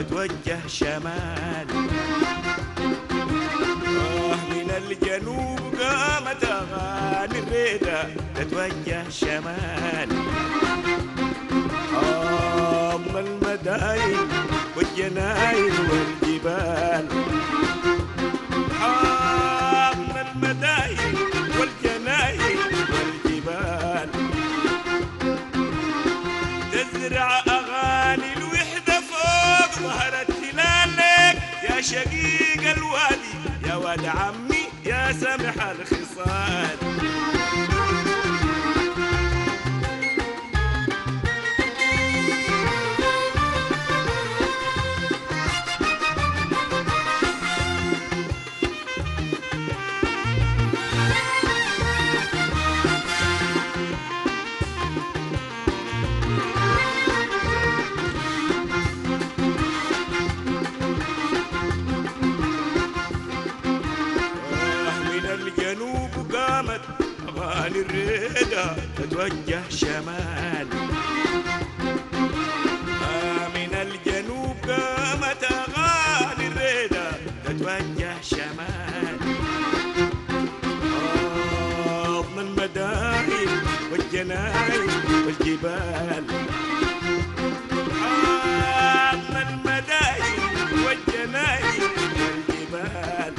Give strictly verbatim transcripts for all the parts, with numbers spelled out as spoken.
تتوجه شمال. آه من الجنوب قامت أغاني الريدة تتوجه شمال. آه من المداين والجناين والجبال. آه من المداين والجناين والجبال. تزرع أغاني الوحدة فوق ظهر التلالك يا شقيق الوادي يا واد عمي يا سمح الخصال. أغاني الريدة تتوجه شمال. آه من الجنوب قامت أغاني الريدة تتوجه شمال. آه من المداين والجناين والجبال. آه من المداين والجناين والجبال.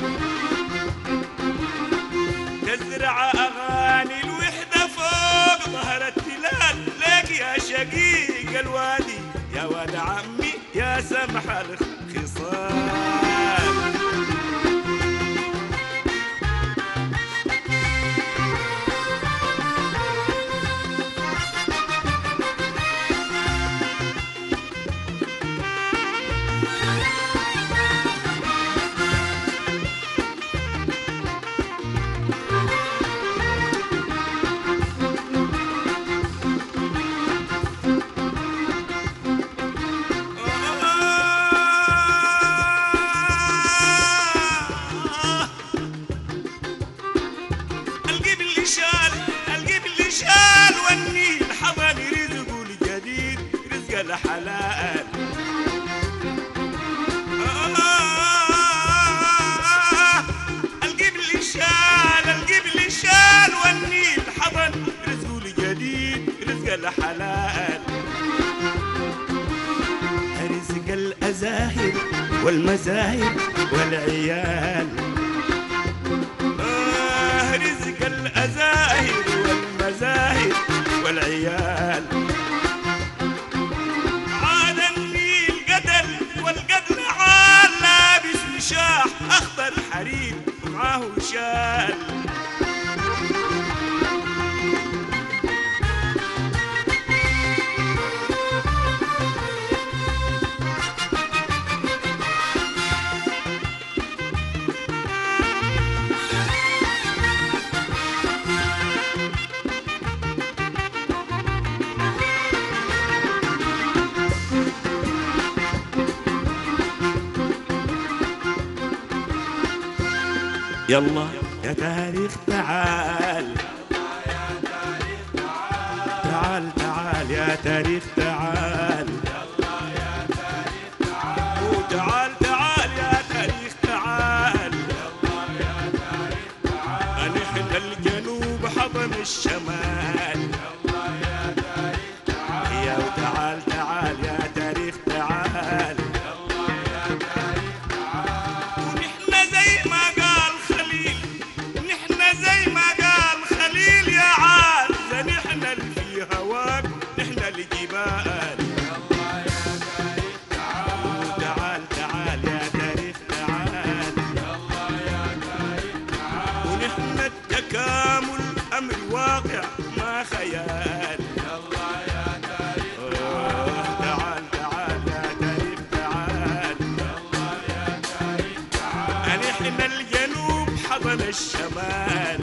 تزرع أغاني الوحدة فوق ظهر التلال لك يا شقيق الوادي يا واد عمي يا سمح الخصال. الحلال. آه القبل شال القبل شال والنيل حضن رزقه الجديد رزق الحلال. رزق الأزاهر والمزاهر والعيال. آه رزق الأزاهر والمزاهر والعيال. شاح أخضر حرير معاه شال. يلا يا تاريخ تعال. تعال تعال يا تاريخ تعال. وتعال تعال يا تاريخ تعال. نحن الجنوب حضن الشمال. يا وتعال تعال يا تاريخ تعال. الجبال. تعال تعال يا تاريخ تعال. ونحن التكامل أمر واقع ما خيال. تعال تعال يا تاريخ تعال. نحن الجنوب حضن الشمال.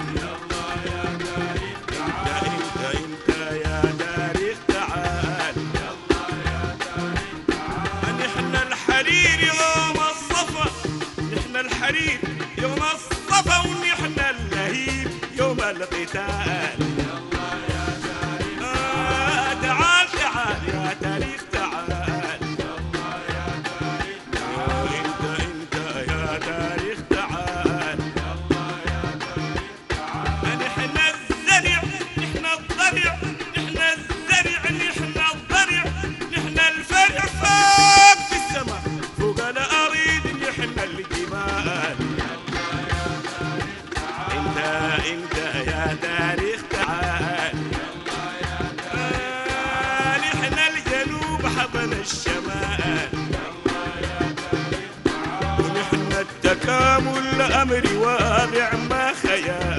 الحرير يوم الصفا ونحن اللهيب يوم القتال. آه تعال تعال يا تاريخ تعال. والأمر واضع ما خيال.